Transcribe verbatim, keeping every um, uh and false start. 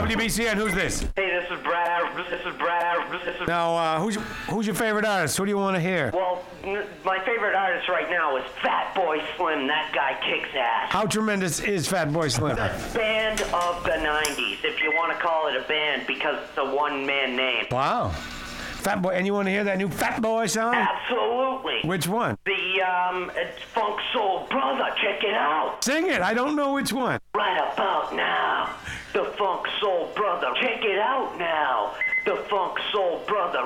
W B C N. Who's this? Hey, this is Brad. This is Brad. This is. Now, uh, who's who's your favorite artist? Who do you want to hear? Well, n- my favorite artist right now is Fat Boy Slim. That guy kicks ass. How tremendous is Fat Boy Slim? The band of the nineties, if you want to call it a band, because it's a one-man name. Wow. Fat Boy, and you want to hear that new Fat Boy song? Absolutely. Which one? The, um, it's Funk Soul Brother. Check it out. Sing it. I don't know which one. Right about now. The Funk Soul Brother. Check it out now. The Funk Soul Brother.